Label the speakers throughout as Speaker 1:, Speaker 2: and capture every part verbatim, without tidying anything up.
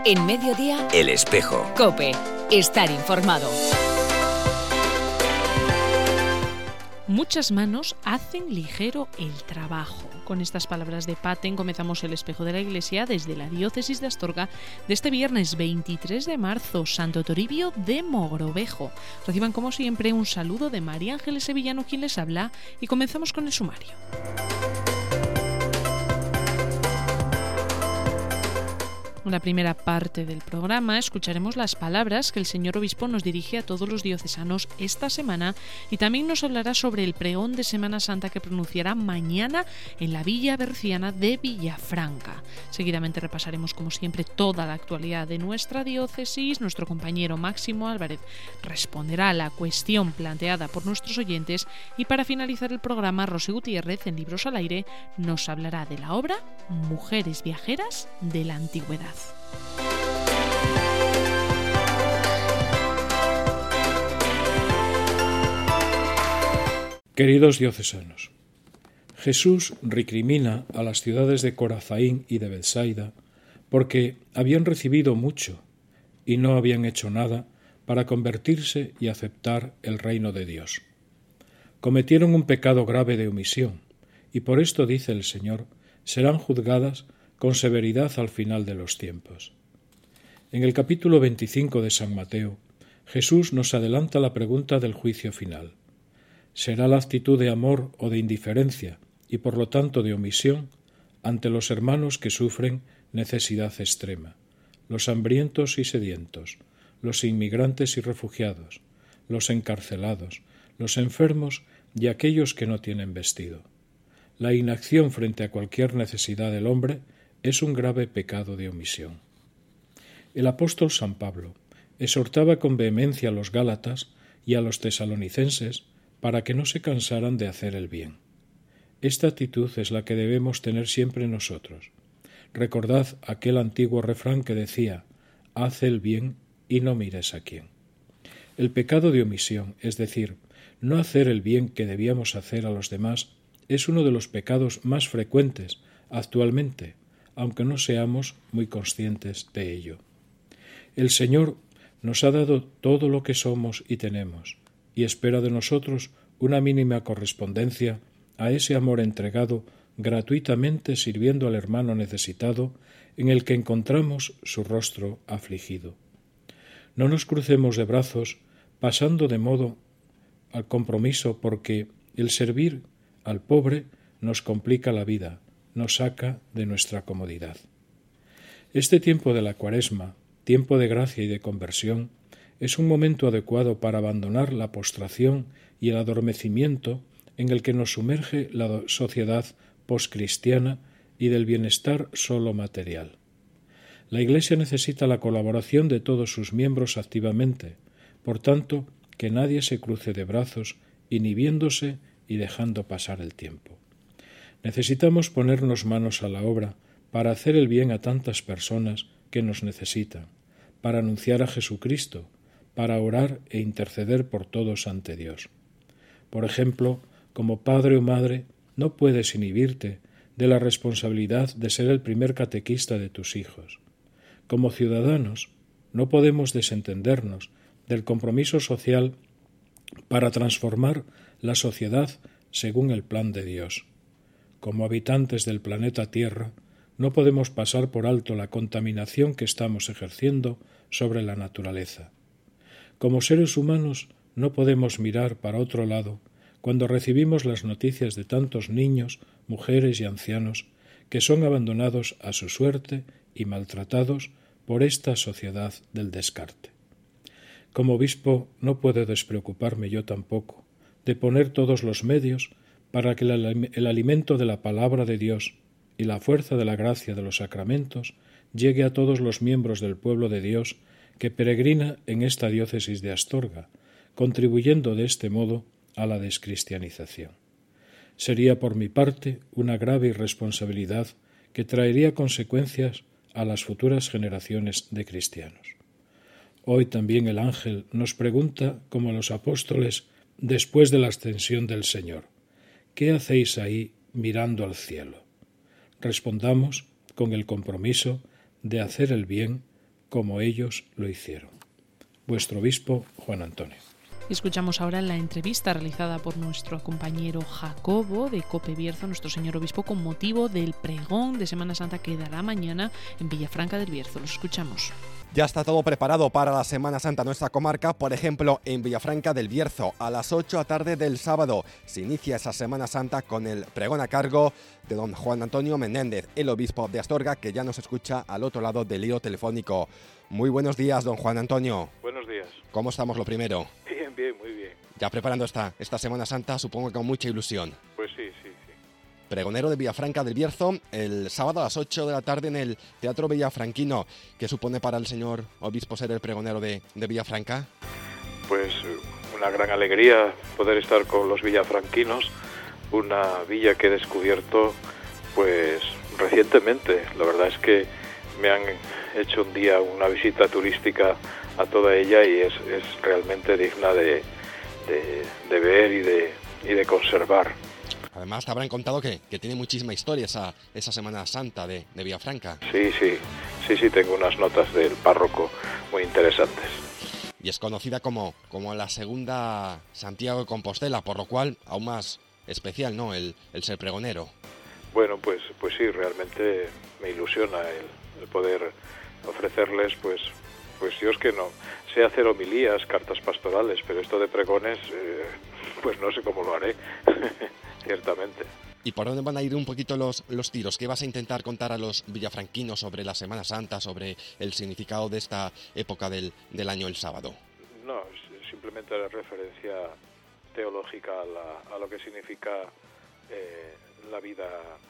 Speaker 1: En Mediodía,
Speaker 2: El Espejo.
Speaker 1: COPE. Estar informado.
Speaker 3: Muchas manos hacen ligero el trabajo. Con estas palabras de Paten comenzamos el Espejo de la Iglesia desde la diócesis de Astorga de este viernes veintitrés de marzo, Santo Toribio de Mogrovejo. Reciban como siempre un saludo de María Ángeles Sevillano, quien les habla, y comenzamos con el sumario. En la primera parte del programa escucharemos las palabras que el señor obispo nos dirige a todos los diocesanos esta semana y también nos hablará sobre el pregón de Semana Santa que pronunciará mañana en la Villa Berciana de Villafranca. Seguidamente repasaremos como siempre toda la actualidad de nuestra diócesis. Nuestro compañero Máximo Álvarez responderá a la cuestión planteada por nuestros oyentes y para finalizar el programa Rosy Gutiérrez en Libros al Aire nos hablará de la obra Mujeres Viajeras de la Antigüedad.
Speaker 4: Queridos diocesanos, Jesús recrimina a las ciudades de Corazaín y de Betsaida porque habían recibido mucho y no habían hecho nada para convertirse y aceptar el reino de Dios. Cometieron un pecado grave de omisión y por esto, dice el Señor, serán juzgadas con severidad al final de los tiempos. En el capítulo veinticinco de San Mateo, Jesús nos adelanta la pregunta del juicio final. ¿Será la actitud de amor o de indiferencia, y por lo tanto de omisión, ante los hermanos que sufren necesidad extrema, los hambrientos y sedientos, los inmigrantes y refugiados, los encarcelados, los enfermos y aquellos que no tienen vestido? La inacción frente a cualquier necesidad del hombre es un grave pecado de omisión. El apóstol San Pablo exhortaba con vehemencia a los gálatas y a los tesalonicenses para que no se cansaran de hacer el bien. Esta actitud es la que debemos tener siempre nosotros. Recordad aquel antiguo refrán que decía: haz el bien y no mires a quién. El pecado de omisión, es decir, no hacer el bien que debíamos hacer a los demás, es uno de los pecados más frecuentes actualmente, aunque no seamos muy conscientes de ello. El Señor nos ha dado todo lo que somos y tenemos, y espera de nosotros una mínima correspondencia a ese amor entregado gratuitamente sirviendo al hermano necesitado en el que encontramos su rostro afligido. No nos crucemos de brazos pasando de modo al compromiso porque el servir al pobre nos complica la vida, nos saca de nuestra comodidad. Este tiempo de la Cuaresma, tiempo de gracia y de conversión, es un momento adecuado para abandonar la postración y el adormecimiento en el que nos sumerge la sociedad poscristiana y del bienestar solo material. La Iglesia necesita la colaboración de todos sus miembros activamente, por tanto, que nadie se cruce de brazos, inhibiéndose y dejando pasar el tiempo. Necesitamos ponernos manos a la obra para hacer el bien a tantas personas que nos necesitan, para anunciar a Jesucristo, para orar e interceder por todos ante Dios. Por ejemplo, como padre o madre, no puedes inhibirte de la responsabilidad de ser el primer catequista de tus hijos. Como ciudadanos, no podemos desentendernos del compromiso social para transformar la sociedad según el plan de Dios. Como habitantes del planeta Tierra, no podemos pasar por alto la contaminación que estamos ejerciendo sobre la naturaleza. Como seres humanos, no podemos mirar para otro lado cuando recibimos las noticias de tantos niños, mujeres y ancianos que son abandonados a su suerte y maltratados por esta sociedad del descarte. Como obispo, no puedo despreocuparme yo tampoco de poner todos los medios para que el alimento de la palabra de Dios y la fuerza de la gracia de los sacramentos llegue a todos los miembros del pueblo de Dios que peregrina en esta diócesis de Astorga, contribuyendo de este modo a la descristianización. Sería por mi parte una grave irresponsabilidad que traería consecuencias a las futuras generaciones de cristianos. Hoy también el ángel nos pregunta, como a los apóstoles después de la ascensión del Señor: ¿qué hacéis ahí mirando al cielo? Respondamos con el compromiso de hacer el bien como ellos lo hicieron. Vuestro obispo, Juan Antonio.
Speaker 3: Escuchamos ahora la entrevista realizada por nuestro compañero Jacobo de Cope Bierzo, nuestro señor obispo, con motivo del pregón de Semana Santa que dará mañana en Villafranca del Bierzo. Los escuchamos.
Speaker 2: Ya está todo preparado para la Semana Santa en nuestra comarca, por ejemplo, en Villafranca del Bierzo. A las ocho de la tarde del sábado se inicia esa Semana Santa con el pregón a cargo de don Juan Antonio Menéndez, el obispo de Astorga, que ya nos escucha al otro lado del hilo telefónico. Muy buenos días, don Juan Antonio.
Speaker 5: Buenos días.
Speaker 2: ¿Cómo estamos, lo primero?
Speaker 5: Bien, bien, muy bien.
Speaker 2: Ya preparando esta, esta Semana Santa, supongo que con mucha ilusión.
Speaker 5: Pues sí, sí, sí.
Speaker 2: Pregonero de Villafranca del Bierzo, el sábado a las ocho de la tarde en el Teatro Villafranquino. ¿Qué supone para el señor obispo ser el pregonero de, de Villafranca?
Speaker 5: Pues una gran alegría poder estar con los villafranquinos, una villa que he descubierto pues recientemente. La verdad es que me han hecho un día una visita turística a toda ella y es, es realmente digna de, de, de ver y de, y de conservar.
Speaker 2: Además, te habrán contado que, que tiene muchísima historia esa, esa Semana Santa de, de Villafranca.
Speaker 5: Sí, sí, sí, sí, tengo unas notas del párroco muy interesantes.
Speaker 2: Y es conocida como, como la segunda Santiago de Compostela, por lo cual aún más especial, ¿no?, el, el ser pregonero.
Speaker 5: Bueno, pues, pues sí, realmente me ilusiona el, el poder ofrecerles, pues, pues yo es que no sé hacer homilías, cartas pastorales, pero esto de pregones, eh, pues no sé cómo lo haré. Ciertamente.
Speaker 2: ¿Y por dónde van a ir un poquito los, los tiros? ¿Qué vas a intentar contar a los villafranquinos sobre la Semana Santa, sobre el significado de esta época del, del año, el sábado?
Speaker 5: No, simplemente la referencia teológica a, la, a lo que significa eh, la vida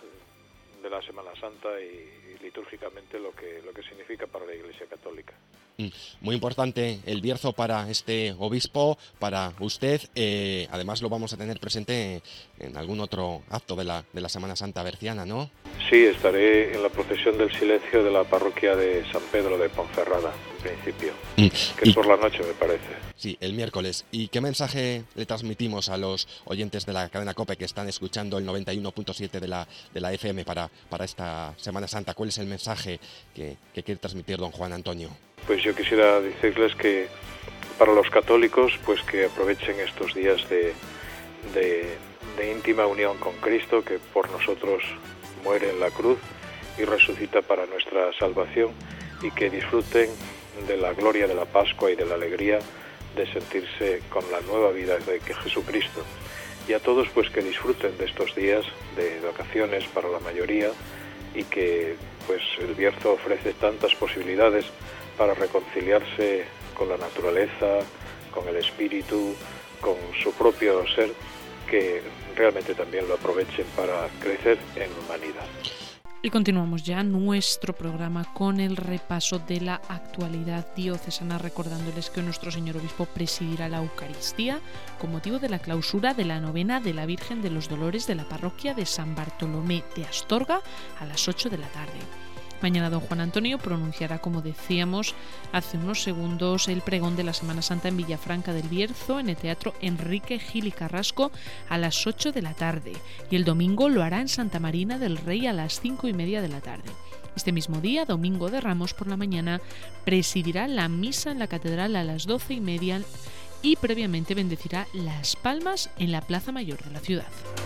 Speaker 5: de la Semana Santa y, y litúrgicamente lo que, lo que significa para la Iglesia Católica.
Speaker 2: Muy importante el Bierzo para este obispo, para usted. Eh, además lo vamos a tener presente en algún otro acto de la, de la Semana Santa berciana, ¿no?
Speaker 5: Sí, estaré en la procesión del silencio de la parroquia de San Pedro de Ponferrada, en principio, mm. que es por la noche, me parece.
Speaker 2: Sí, el miércoles. ¿Y qué mensaje le transmitimos a los oyentes de la cadena COPE que están escuchando el noventa y uno punto siete de la, de la F M para, para esta Semana Santa? ¿Cuál es el mensaje que, que quiere transmitir don Juan Antonio?
Speaker 5: Pues yo quisiera decirles que para los católicos, pues que aprovechen estos días de, de, de íntima unión con Cristo, que por nosotros muere en la cruz y resucita para nuestra salvación, y que disfruten de la gloria de la Pascua y de la alegría de sentirse con la nueva vida de Jesucristo. Y a todos pues que disfruten de estos días de vacaciones para la mayoría, y que pues el Bierzo ofrece tantas posibilidades para reconciliarse con la naturaleza, con el espíritu, con su propio ser, que realmente también lo aprovechen para crecer en humanidad.
Speaker 3: Y continuamos ya nuestro programa con el repaso de la actualidad diocesana, recordándoles que nuestro señor obispo presidirá la Eucaristía con motivo de la clausura de la novena de la Virgen de los Dolores de la parroquia de San Bartolomé de Astorga a las ocho de la tarde. Mañana don Juan Antonio pronunciará, como decíamos hace unos segundos, el pregón de la Semana Santa en Villafranca del Bierzo en el Teatro Enrique Gil y Carrasco a las ocho de la tarde, y el domingo lo hará en Santa Marina del Rey a las cinco y media de la tarde. Este mismo día, domingo de Ramos por la mañana, presidirá la misa en la catedral a las doce y media y previamente bendecirá las palmas en la Plaza Mayor de la ciudad.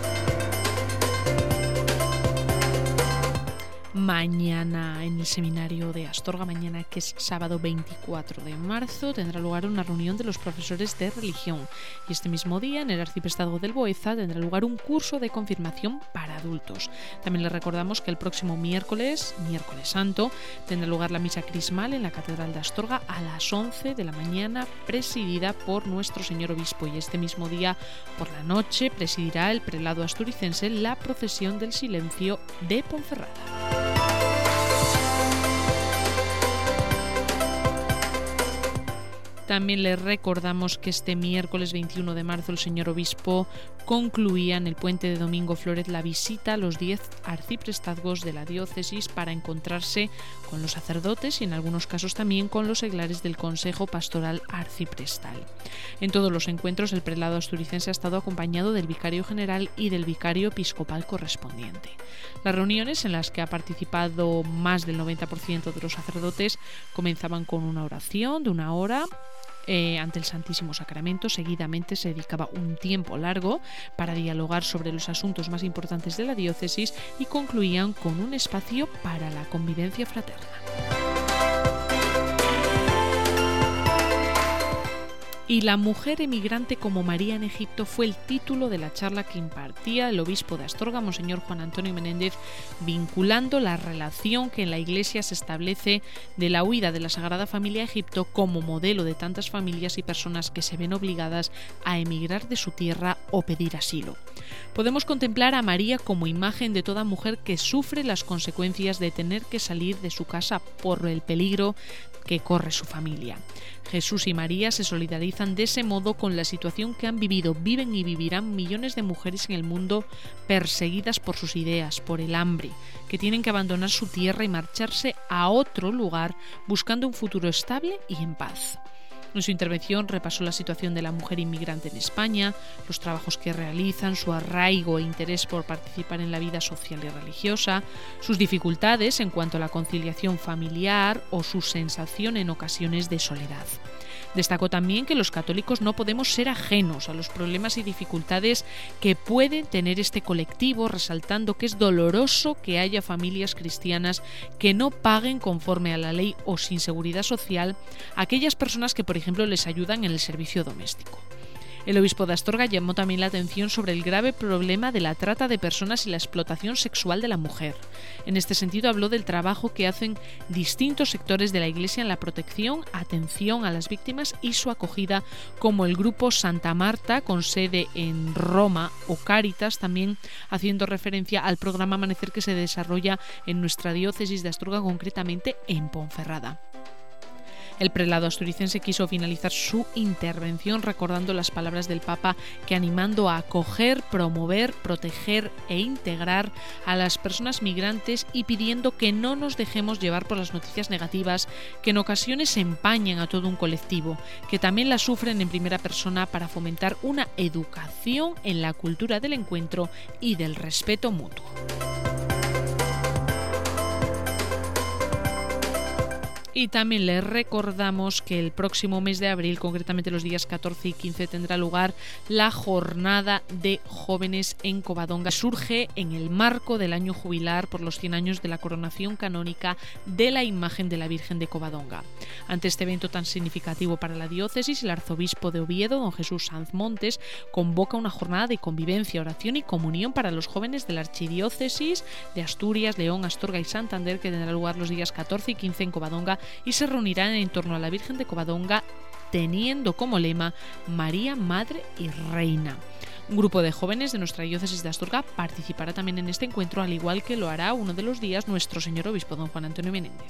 Speaker 3: Mañana en el seminario de Astorga, mañana que es sábado veinticuatro de marzo, tendrá lugar una reunión de los profesores de religión, y este mismo día en el Arciprestazgo del Boeza tendrá lugar un curso de confirmación para adultos. También les recordamos que el próximo miércoles, miércoles santo, tendrá lugar la misa crismal en la Catedral de Astorga a las once de la mañana, presidida por nuestro señor obispo, y este mismo día por la noche presidirá el prelado asturicense la procesión del silencio de Ponferrada. También les recordamos que este miércoles veintiuno de marzo el señor obispo concluía en el puente de Domingo Flórez la visita a los diez arciprestazgos de la diócesis para encontrarse con los sacerdotes y en algunos casos también con los seglares del Consejo Pastoral Arciprestal. En todos los encuentros el prelado asturicense ha estado acompañado del vicario general y del vicario episcopal correspondiente. Las reuniones, en las que ha participado más del noventa por ciento de los sacerdotes, comenzaban con una oración de una hora Eh, ante el Santísimo Sacramento. Seguidamente se dedicaba un tiempo largo para dialogar sobre los asuntos más importantes de la diócesis y concluían con un espacio para la convivencia fraterna. Y la mujer emigrante como María en Egipto fue el título de la charla que impartía el obispo de Astorga, Monseñor Juan Antonio Menéndez, vinculando la relación que en la Iglesia se establece de la huida de la Sagrada Familia a Egipto como modelo de tantas familias y personas que se ven obligadas a emigrar de su tierra o pedir asilo. Podemos contemplar a María como imagen de toda mujer que sufre las consecuencias de tener que salir de su casa por el peligro que corre su familia. Jesús y María se solidarizan de ese modo con la situación que han vivido, viven y vivirán millones de mujeres en el mundo perseguidas por sus ideas, por el hambre, que tienen que abandonar su tierra y marcharse a otro lugar buscando un futuro estable y en paz. En su intervención repasó la situación de la mujer inmigrante en España, los trabajos que realizan, su arraigo e interés por participar en la vida social y religiosa, sus dificultades en cuanto a la conciliación familiar o su sensación en ocasiones de soledad. Destacó también que los católicos no podemos ser ajenos a los problemas y dificultades que puede tener este colectivo, resaltando que es doloroso que haya familias cristianas que no paguen conforme a la ley o sin seguridad social a aquellas personas que, por ejemplo, les ayudan en el servicio doméstico. El obispo de Astorga llamó también la atención sobre el grave problema de la trata de personas y la explotación sexual de la mujer. En este sentido habló del trabajo que hacen distintos sectores de la Iglesia en la protección, atención a las víctimas y su acogida, como el grupo Santa Marta, con sede en Roma, o Cáritas, también haciendo referencia al programa Amanecer que se desarrolla en nuestra diócesis de Astorga, concretamente en Ponferrada. El prelado asturicense quiso finalizar su intervención recordando las palabras del Papa, que animando a acoger, promover, proteger e integrar a las personas migrantes y pidiendo que no nos dejemos llevar por las noticias negativas que en ocasiones empañan a todo un colectivo, que también las sufren en primera persona, para fomentar una educación en la cultura del encuentro y del respeto mutuo. Y también les recordamos que el próximo mes de abril, concretamente los días catorce y quince, tendrá lugar la Jornada de Jóvenes en Covadonga. Surge en el marco del año jubilar por los cien años de la coronación canónica de la imagen de la Virgen de Covadonga. Ante este evento tan significativo para la diócesis, el arzobispo de Oviedo, don Jesús Sanz Montes, convoca una jornada de convivencia, oración y comunión para los jóvenes de la archidiócesis de Asturias, León, Astorga y Santander, que tendrá lugar los días catorce y quince en Covadonga, y se reunirán en torno a la Virgen de Covadonga, teniendo como lema María, Madre y Reina. Un grupo de jóvenes de nuestra diócesis de Astorga participará también en este encuentro, al igual que lo hará uno de los días nuestro señor obispo, don Juan Antonio Menéndez.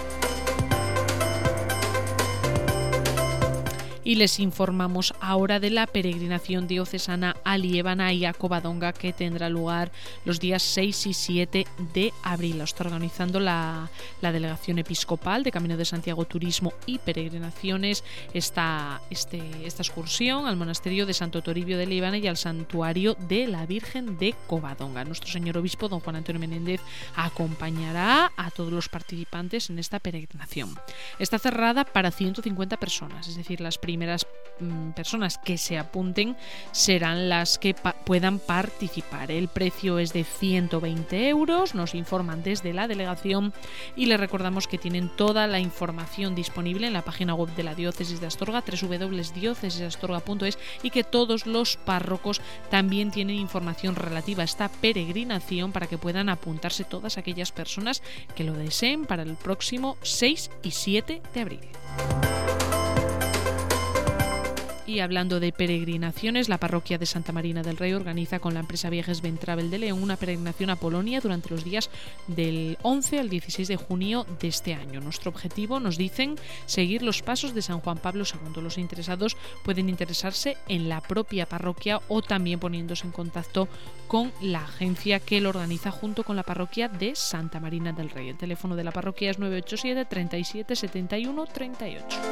Speaker 3: Y les informamos ahora de la peregrinación diocesana a Liébana y a Covadonga, que tendrá lugar los días seis y siete de abril. Lo está organizando la, la Delegación Episcopal de Camino de Santiago Turismo y Peregrinaciones esta, este, esta excursión al monasterio de Santo Toribio de Liébana y al santuario de la Virgen de Covadonga. Nuestro señor obispo, don Juan Antonio Menéndez, acompañará a todos los participantes en esta peregrinación. Está cerrada para ciento cincuenta personas, es decir, las primeras primeras mm, personas que se apunten serán las que pa- puedan participar. El precio es de ciento veinte euros, nos informan desde la delegación, y les recordamos que tienen toda la información disponible en la página web de la Diócesis de Astorga, doble u doble u doble u punto diócesis de astorga punto es, y que todos los párrocos también tienen información relativa a esta peregrinación para que puedan apuntarse todas aquellas personas que lo deseen para el próximo seis y siete de abril. Y hablando de peregrinaciones, la parroquia de Santa Marina del Rey organiza con la empresa Viajes Ventravel de León una peregrinación a Polonia durante los días del once al dieciséis de junio de este año. Nuestro objetivo, nos dicen, seguir los pasos de San Juan Pablo segundo. Los interesados pueden interesarse en la propia parroquia o también poniéndose en contacto con la agencia que lo organiza junto con la parroquia de Santa Marina del Rey. El teléfono de la parroquia es nueve ocho siete, treinta y siete, setenta y uno, treinta y ocho.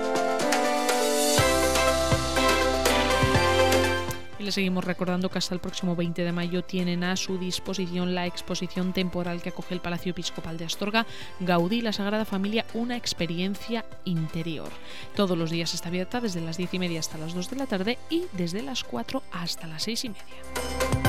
Speaker 3: Y le seguimos recordando que hasta el próximo veinte de mayo tienen a su disposición la exposición temporal que acoge el Palacio Episcopal de Astorga, Gaudí y la Sagrada Familia, una experiencia interior. Todos los días está abierta desde las diez y media hasta las dos de la tarde y desde las cuatro hasta las seis y media.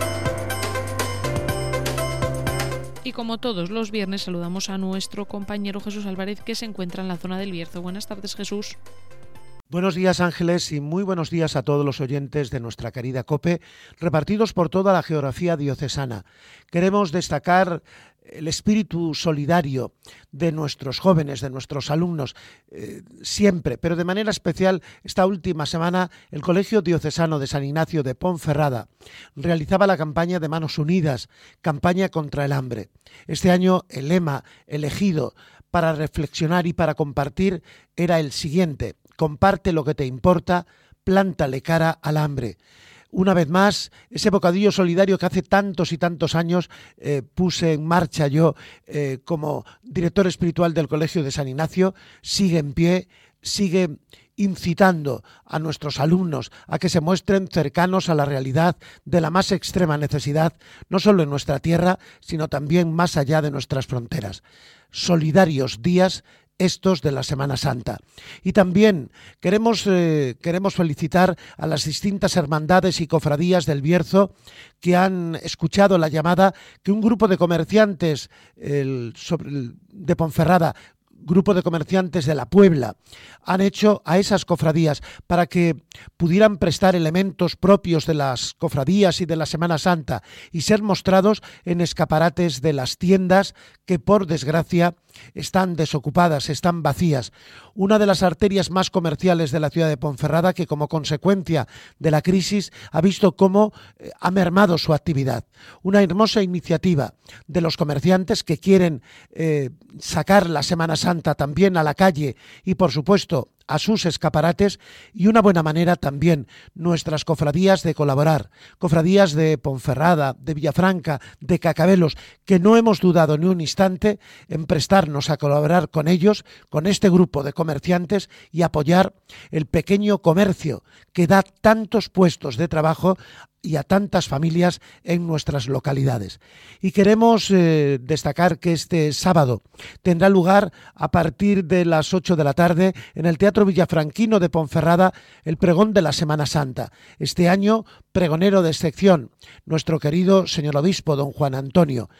Speaker 3: Y como todos los viernes saludamos a nuestro compañero Jesús Álvarez, que se encuentra en la zona del Bierzo. Buenas tardes, Jesús.
Speaker 6: Buenos días, Ángeles, y muy buenos días a todos los oyentes de nuestra querida COPE, repartidos por toda la geografía diocesana. Queremos destacar el espíritu solidario de nuestros jóvenes, de nuestros alumnos, eh, siempre, pero de manera especial esta última semana el Colegio Diocesano de San Ignacio de Ponferrada realizaba la campaña de Manos Unidas, campaña contra el hambre. Este año el lema elegido para reflexionar y para compartir era el siguiente: comparte lo que te importa, plántale cara al hambre. Una vez más, ese bocadillo solidario que hace tantos y tantos años eh, puse en marcha yo eh, como director espiritual del Colegio de San Ignacio, sigue en pie, sigue incitando a nuestros alumnos a que se muestren cercanos a la realidad de la más extrema necesidad, no solo en nuestra tierra, sino también más allá de nuestras fronteras. Solidarios días estos de la Semana Santa. Y también queremos, eh, queremos felicitar a las distintas hermandades y cofradías del Bierzo que han escuchado la llamada que un grupo de comerciantes el, sobre, el, de Ponferrada, grupo de comerciantes de la Puebla, han hecho a esas cofradías para que pudieran prestar elementos propios de las cofradías y de la Semana Santa y ser mostrados en escaparates de las tiendas que, por desgracia, están desocupadas, están vacías. Una de las arterias más comerciales de la ciudad de Ponferrada que, como consecuencia de la crisis, ha visto cómo eh, ha mermado su actividad. Una hermosa iniciativa de los comerciantes que quieren eh, sacar la Semana Santa también a la calle y, por supuesto, a sus escaparates, y una buena manera también nuestras cofradías de colaborar, cofradías de Ponferrada, de Villafranca, de Cacabelos, que no hemos dudado ni un instante en prestarnos a colaborar con ellos, con este grupo de comerciantes, y apoyar el pequeño comercio que da tantos puestos de trabajo y a tantas familias en nuestras localidades. Y queremos eh, destacar que este sábado tendrá lugar a partir de las ocho de la tarde en el Teatro Villafranquino de Ponferrada el pregón de la Semana Santa. Este año, pregonero de excepción, nuestro querido señor obispo don Juan Antonio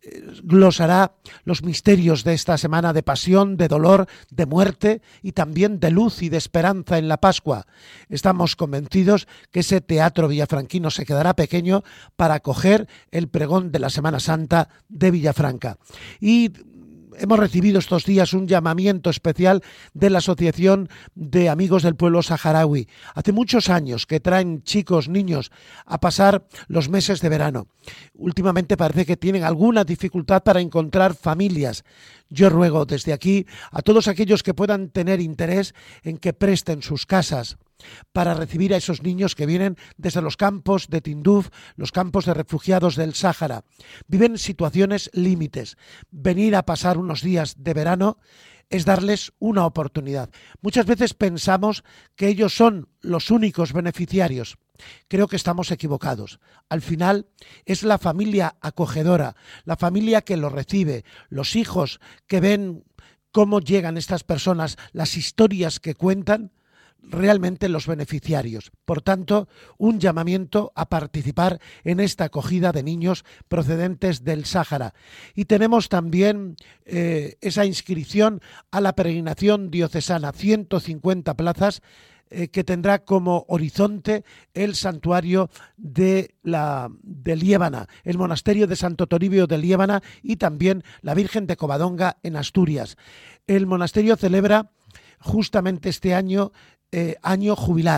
Speaker 6: glosará los misterios de esta semana de pasión, de dolor, de muerte y también de luz y de esperanza en la Pascua. Estamos convencidos que ese teatro villafranquino se quedará pequeño para acoger el pregón de la Semana Santa de Villafranca. Y hemos recibido estos días un llamamiento especial de la Asociación de Amigos del Pueblo Saharaui. Hace muchos años que traen chicos, niños, a pasar los meses de verano. Últimamente parece que tienen alguna dificultad para encontrar familias. Yo ruego desde aquí a todos aquellos que puedan tener interés en que presten sus casas para recibir a esos niños que vienen desde los campos de Tinduf, los campos de refugiados del Sáhara. Viven situaciones límites. Venir a pasar unos días de verano es darles una oportunidad. Muchas veces pensamos que ellos son los únicos beneficiarios. Creo que estamos equivocados. Al final es la familia acogedora, la familia que los recibe, los hijos que ven cómo llegan estas personas, las historias que cuentan, realmente los beneficiarios. Por tanto, un llamamiento a participar en esta acogida de niños procedentes del Sáhara. Y tenemos también eh, esa inscripción a la peregrinación diocesana, ciento cincuenta plazas, eh, que tendrá como horizonte el santuario de, la, de Liébana, el monasterio de Santo Toribio de Liébana y también la Virgen de Covadonga en Asturias. El monasterio celebra justamente este año Eh, año jubilar,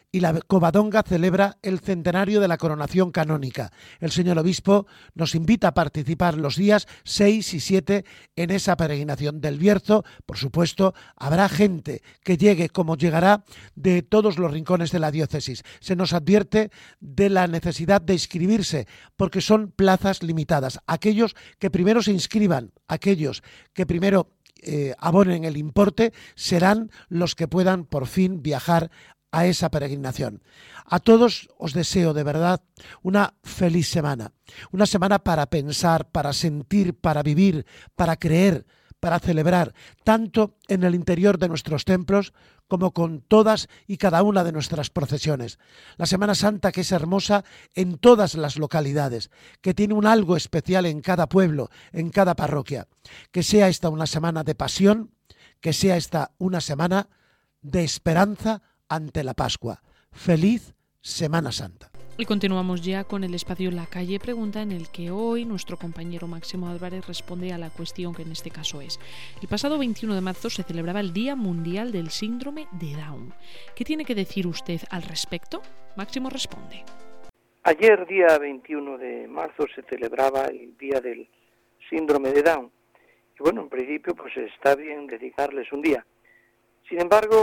Speaker 6: y la Covadonga celebra el centenario de la coronación canónica. El señor obispo nos invita a participar los días seis y siete en esa peregrinación del Bierzo. Por supuesto, habrá gente que llegue, como llegará, de todos los rincones de la diócesis. Se nos advierte de la necesidad de inscribirse, porque son plazas limitadas. Aquellos que primero se inscriban, aquellos que primero eh, abonen el importe, serán los que puedan por fin viajar a esa peregrinación. A todos os deseo de verdad una feliz semana, una semana para pensar, para sentir, para vivir, para creer, para celebrar, tanto en el interior de nuestros templos como con todas y cada una de nuestras procesiones. La Semana Santa, que es hermosa en todas las localidades, que tiene un algo especial en cada pueblo, en cada parroquia. Que sea esta una semana de pasión, que sea esta una semana de esperanza ante la Pascua. Feliz Semana Santa.
Speaker 3: Y continuamos ya con el espacio La Calle Pregunta, en el que hoy nuestro compañero Máximo Álvarez responde a la cuestión que en este caso es: el pasado veintiuno de marzo se celebraba el Día Mundial del Síndrome de Down. ¿Qué tiene que decir usted al respecto? Máximo responde.
Speaker 7: Ayer, día veintiuno de marzo, se celebraba el Día del Síndrome de Down. Y bueno, en principio pues está bien dedicarles un día. Sin embargo,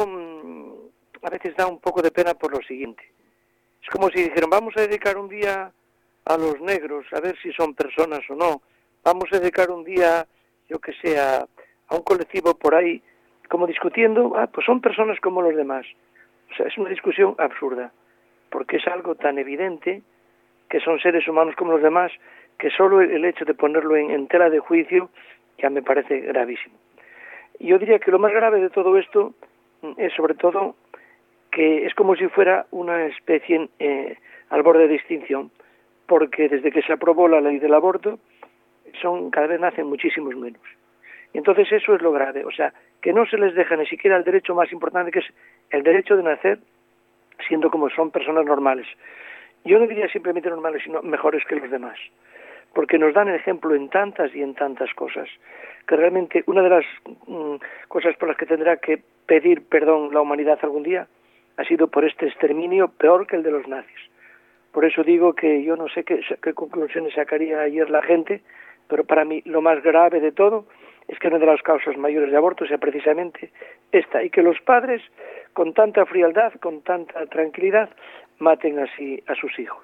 Speaker 7: a veces da un poco de pena por lo siguiente. Es como si dijeran, vamos a dedicar un día a los negros, a ver si son personas o no. Vamos a dedicar un día, yo que sé, a, a un colectivo por ahí, como discutiendo, ah, pues son personas como los demás. O sea, es una discusión absurda, porque es algo tan evidente que son seres humanos como los demás, que solo el hecho de ponerlo en, en tela de juicio ya me parece gravísimo. Y yo diría que lo más grave de todo esto es sobre todo que es como si fuera una especie eh, al borde de extinción, porque desde que se aprobó la ley del aborto, son cada vez nacen muchísimos menos. Y entonces eso es lo grave, o sea, que no se les deja ni siquiera el derecho más importante, que es el derecho de nacer siendo como son personas normales. Yo no diría simplemente normales, sino mejores que los demás, porque nos dan ejemplo en tantas y en tantas cosas, que realmente una de las mm, cosas por las que tendrá que pedir perdón la humanidad algún día ha sido por este exterminio peor que el de los nazis. Por eso digo que yo no sé qué, qué conclusiones sacaría ayer la gente, pero para mí lo más grave de todo es que una de las causas mayores de aborto sea precisamente esta, y que los padres, con tanta frialdad, con tanta tranquilidad, maten así a sus hijos.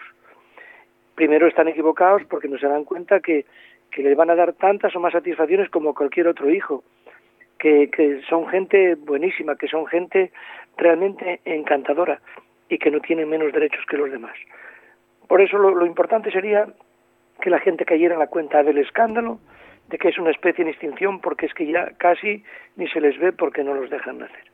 Speaker 7: Primero están equivocados porque no se dan cuenta que, que les van a dar tantas o más satisfacciones como cualquier otro hijo, que, que son gente buenísima, que son gente realmente encantadora y que no tienen menos derechos que los demás. Por eso lo, lo importante sería que la gente cayera en la cuenta del escándalo, de que es una especie en extinción, porque es que ya casi ni se les ve porque no los dejan nacer.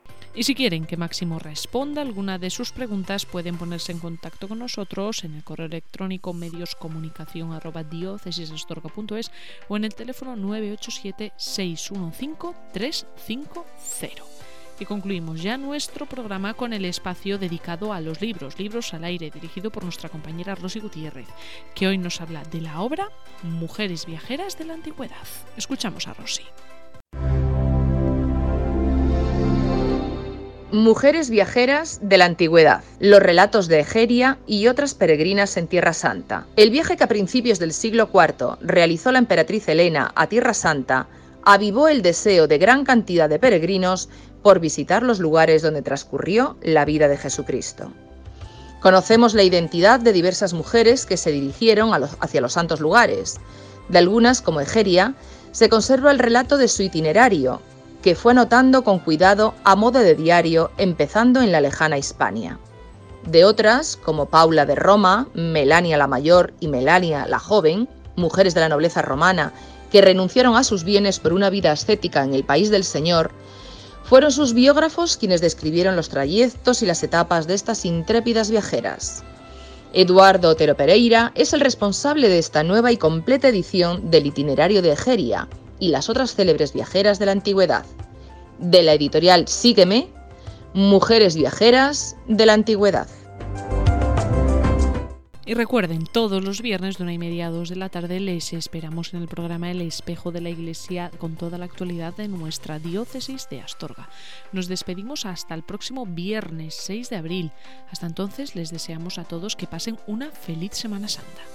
Speaker 3: Y si quieren que Máximo responda a alguna de sus preguntas, pueden ponerse en contacto con nosotros en el correo electrónico medioscomunicación arroba diócesisastorga punto es o en el teléfono nueve ocho siete, seis uno cinco, tres cinco cero. Y concluimos ya nuestro programa con el espacio dedicado a los libros, Libros al Aire, dirigido por nuestra compañera Rosy Gutiérrez, que hoy nos habla de la obra Mujeres Viajeras de la Antigüedad. Escuchamos a Rosy.
Speaker 8: Mujeres viajeras de la antigüedad, los relatos de Egeria y otras peregrinas en Tierra Santa. El viaje que a principios del siglo cuarto realizó la emperatriz Helena a Tierra Santa avivó el deseo de gran cantidad de peregrinos por visitar los lugares donde transcurrió la vida de Jesucristo. Conocemos la identidad de diversas mujeres que se dirigieron a los, hacia los santos lugares. De algunas, como Egeria, se conserva el relato de su itinerario, que fue anotando con cuidado a modo de diario, empezando en la lejana Hispania. De otras, como Paula de Roma, Melania la Mayor y Melania la Joven, mujeres de la nobleza romana, que renunciaron a sus bienes por una vida ascética en el país del Señor, fueron sus biógrafos quienes describieron los trayectos y las etapas de estas intrépidas viajeras. Eduardo Otero Pereira es el responsable de esta nueva y completa edición del itinerario de Egeria y las otras célebres viajeras de la antigüedad. De la editorial Sígueme, Mujeres Viajeras de la Antigüedad.
Speaker 3: Y recuerden, todos los viernes de una y media a dos de la tarde les esperamos en el programa El Espejo de la Iglesia con toda la actualidad de nuestra diócesis de Astorga. Nos despedimos hasta el próximo viernes seis de abril. Hasta entonces les deseamos a todos que pasen una feliz Semana Santa.